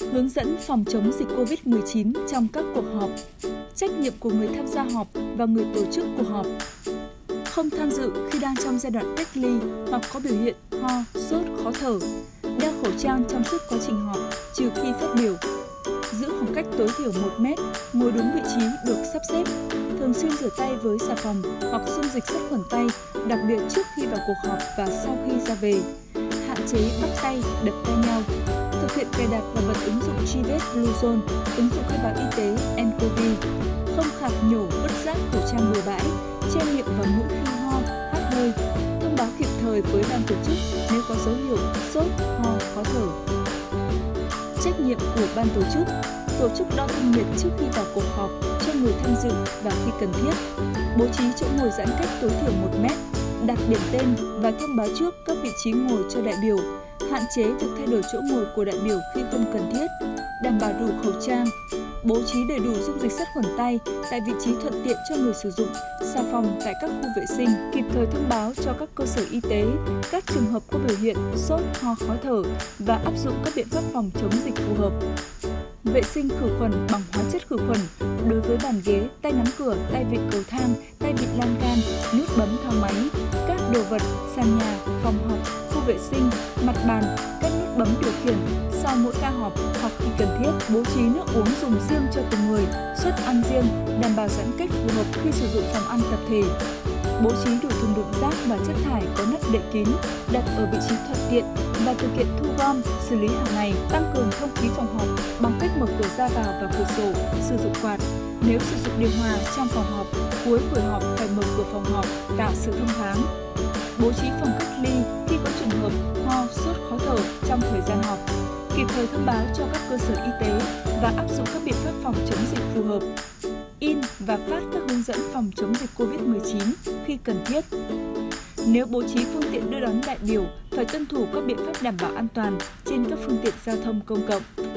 hướng dẫn phòng chống dịch COVID-19 trong các cuộc họp, trách nhiệm của người tham gia họp và người tổ chức cuộc họp. Không tham dự khi đang trong giai đoạn cách ly hoặc có biểu hiện ho, sốt, khó thở. Đeo khẩu trang trong suốt quá trình họp, trừ khi phát biểu. Giữ khoảng cách tối thiểu 1 mét, ngồi đúng vị trí được sắp xếp. Thường xuyên rửa tay với xà phòng hoặc dung dịch sát khuẩn tay, đặc biệt trước khi vào cuộc họp và sau khi ra về. Hạn chế bắt tay, đập tay nhau. Thực hiện cài đặt và bật ứng dụng truy vết Bluezone, ứng dụng khai báo y tế nCoV. Không khạc nhổ, vứt rác khẩu trang bừa bãi, che miệng và mũi khi ho, hắt hơi. Thông báo kịp thời với ban tổ chức nếu có dấu hiệu sốt, ho, khó thở. Trách nhiệm của ban tổ chức đo thân nhiệt trước khi vào cuộc họp cho người tham dự và khi cần thiết. Bố trí chỗ ngồi giãn cách tối thiểu 1 mét, đặt điểm tên và thông báo trước các vị trí ngồi cho đại biểu. Hạn chế việc thay đổi chỗ ngồi của đại biểu khi không cần thiết, đảm bảo đủ khẩu trang, bố trí đầy đủ dung dịch sát khuẩn tay tại vị trí thuận tiện cho người sử dụng, xà phòng tại các khu vệ sinh, kịp thời thông báo cho các cơ sở y tế các trường hợp có biểu hiện sốt, ho, khó thở và áp dụng các biện pháp phòng chống dịch phù hợp. Vệ sinh khử khuẩn bằng hóa chất khử khuẩn đối với bàn ghế, tay nắm cửa, tay vịn cầu thang, tay vịn lan can, nút bấm thang máy, các đồ vật, sàn nhà, phòng họp, khu vệ sinh, mặt bàn, các nút bấm điều khiển sau mỗi ca họp hoặc khi cần thiết. Bố trí nước uống dùng riêng cho từng người, suất ăn riêng, đảm bảo giãn cách phù hợp khi sử dụng phòng ăn tập thể. Bố trí đủ thùng đựng rác và chất thải có nắp đậy kín, đặt ở vị trí thuận tiện và thực hiện thu gom, xử lý hàng ngày, tăng cường thông khí phòng họp bằng cách mở cửa ra vào và cửa sổ, sử dụng quạt. Nếu sử dụng điều hòa trong phòng họp, cuối buổi họp phải mở cửa phòng họp, tạo sự thông thoáng. Bố trí phòng cách ly khi có trường hợp ho, sốt, khó thở trong thời gian họp. Kịp thời thông báo cho các cơ sở y tế và áp dụng các biện pháp phòng chống dịch phù hợp. In và phát các hướng dẫn phòng chống dịch COVID-19 khi cần thiết. Nếu bố trí phương tiện đưa đón đại biểu, phải tuân thủ các biện pháp đảm bảo an toàn trên các phương tiện giao thông công cộng.